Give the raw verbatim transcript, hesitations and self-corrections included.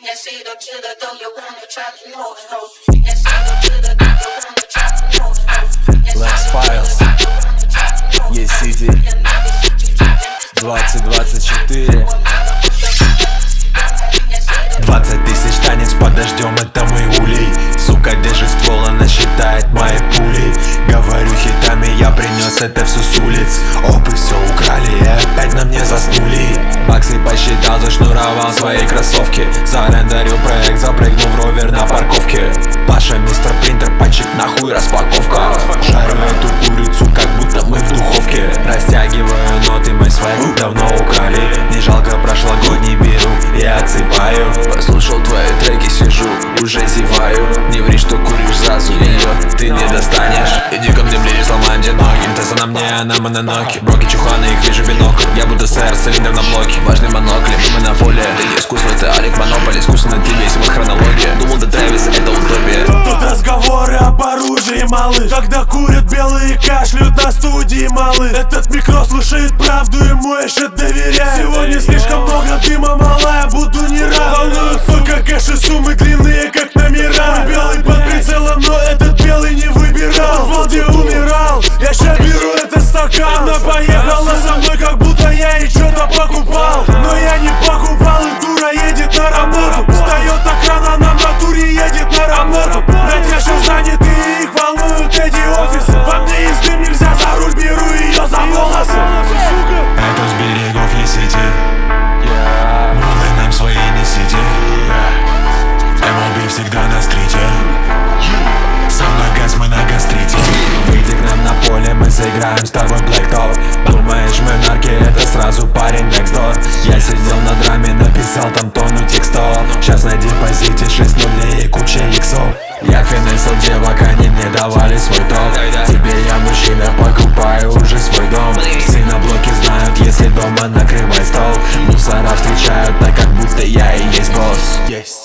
Я сиду to the door, you wanna try to know it. Я сиду to the door, you wanna try to know it. Lex Files, E-City, двадцать двадцать четыре. Двадцать тысяч танец под дождем, это мой улей. Сука, держи ствол, она считает мои пули. Говорю хитами, я принес это все с улиц. Опы все украли и опять на мне заснули. Баксы посчитал, зашнуровал свои кроссовки. Зарендерил проект, запрыгнул в ровер на парковке. Паша, мистер принтер, пальчик нахуй, распаковка. Жарю эту курицу, как будто мы в духовке. Растягиваю ноты, мы свои давно украли. Не жалко прошлогодний беру, я отсыпаю. Послушал твои треки, сижу, уже зеваю. Не ври, что куришь сразу, ее ты не достанешь. Иди ко мне ближе, сломаем тебе ноги. Тесса на мне, она мононоки. Броки чуханы, их вижу бинокль. Я буду сэр, цилиндр на блоке. Важный монокль, мы монополия. Ты не искусство, ты Алик Монополь. Искусство на тебе, если вот хронология. Думал до Трэвиса, это утопия. Тут разговоры об оружии, малыш. Когда курят белые, кашляют на студии, малыш. Этот микро слушает правду, ему еще доверяет. Сегодня слишком много дыма, малая, буду не рад. Волнуют только кэш и суммы длинные, как номера. Белый под прицелом, но этот белый не выбирал. В Волге умирал, я ща беру этот стакан. Она поехала со мной, как будто я ей что-то покупал. Но я не покупал, и дура едет на работу. Встает так рано, она в натуре едет на работу. Натяжи заняты, и их волнуют эти офисы. Во мне есть дым, нельзя за руль, беру ее за волосы. Это с берегов E-City. Мулы нам свои несите. эм эл би всегда на стрите. Со мной газ, мы на гастрите. Выйди к нам на поле, мы заиграем с тобой Black Top. Думаешь, мы нарки, это сразу парень next door. Я сидел на драме, написал там тонну текстов. Сейчас на депозите шесть нулей и куча иксов. Я финансил девок, они мне давали свой топ. Тебе я мужчина, покупаю уже свой дом. Все на блоке знают, если дома накрывай стол. Мусора встречают так, как будто я и есть босс.